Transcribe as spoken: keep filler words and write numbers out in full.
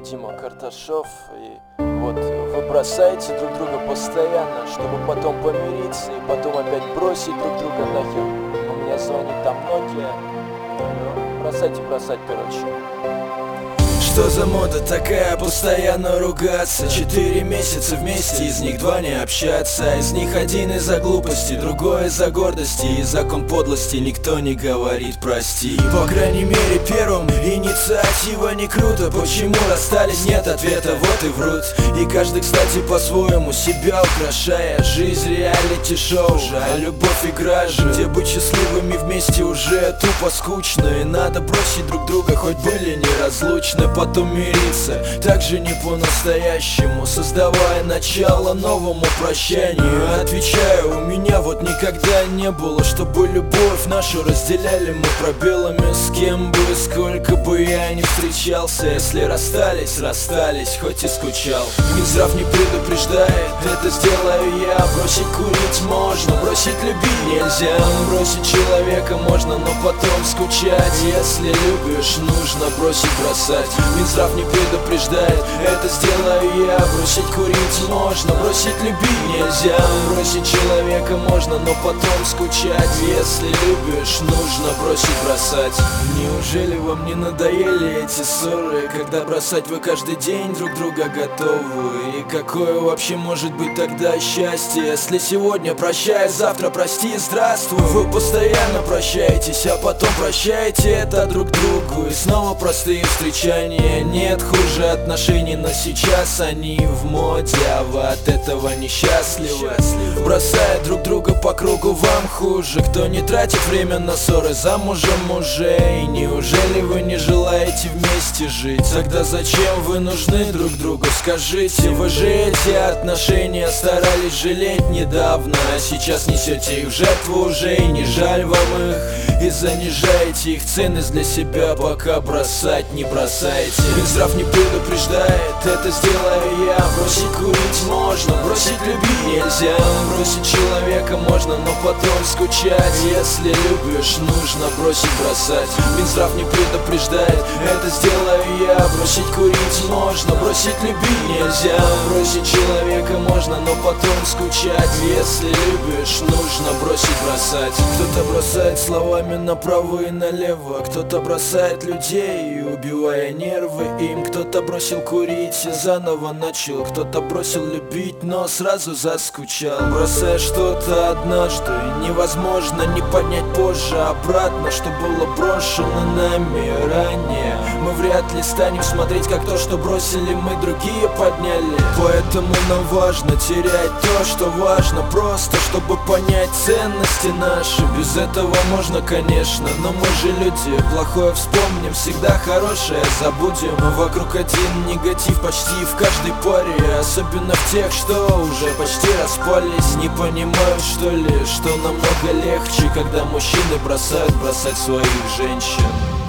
Дима Карташов. И вот вы бросаете друг друга постоянно, чтобы потом помириться и потом опять бросить друг друга нахер. У меня звонит там Nokia. Ну, бросайте, бросать, короче. Что за мода такая, постоянно ругаться? Четыре месяца вместе, из них два не общаться. Из них один из-за глупости, другой из-за гордости. И закон подлости никто не говорит прости. По крайней мере первым инициатива не круто. Почему расстались, нет ответа, вот и врут. И каждый, кстати, по-своему себя украшая. Жизнь реалити-шоу, а любовь игра же, где быть счастливыми вместе уже тупо скучно. И надо бросить друг друга, хоть были неразлучны, потом мириться, так же не по-настоящему, создавая начало новому прощанию. Отвечаю, у меня вот никогда не было, чтобы любовь нашу разделяли мы пробелами. С кем бы, сколько бы я ни встречался, если расстались, расстались, хоть и скучал. Минздрав не предупреждает, это сделаю я. Бросить курить можно, бросить любить нельзя. Бросить человека можно, но потом скучать. Если любишь, нужно бросить бросать. Минздрав не предупреждает, это сделаю я. Бросить курить можно, бросить любить нельзя. Бросить человека можно, но потом скучать. Если любишь, нужно бросить бросать. Неужели вам не надоели эти ссоры, когда бросать вы каждый день друг друга готовы? И какое вообще может быть тогда счастье, если сегодня прощай, завтра прости и здравствуй? Вы постоянно прощаетесь, а потом прощаете это друг другу. И снова простые встречания. Нет хуже отношений, но сейчас они в моде, а вы от этого несчастливы. Бросая друг друга по кругу, вам хуже. Кто не тратит время на ссоры, замужем мужей. Неужели вы не желаете вместе жить? Тогда зачем вы нужны друг другу, скажите? Вы же эти отношения старались жалеть недавно, а сейчас несете их в жертву уже, и не жаль вам их. И занижаете их ценность для себя, пока бросать не бросаете. Минздрав не предупреждает, это сделаю я. Бросить курить можно, бросить любить нельзя. Бросить человека можно, но потом скучать. Если любишь, нужно бросить бросать. Минздрав не предупреждает, это сделаю я. Бросить курить можно, бросить любить нельзя. Бросить человека можно, но потом скучать. Если любишь, нужно бросить бросать. Кто-то бросает словами направо и налево, кто-то бросает людей, убивая нервы им. Кто-то бросил курить и заново начал, кто-то бросил любить, но сразу заскучал. Бросая что-то однажды, невозможно не поднять позже обратно, что было брошено нами ранее. Мы вряд ли станем смотреть, как то, что бросили мы, другие подняли. Поэтому нам важно терять то, что важно, просто чтобы понять ценности наши. Без этого можно, конечно, но мы же люди. Плохое вспомним, всегда хорошее забудем. Но вокруг один негатив почти в каждой паре, особенно в тех, что уже почти распались. Не понимают, что ли, что намного легче, когда мужчины бросают бросать своих женщин.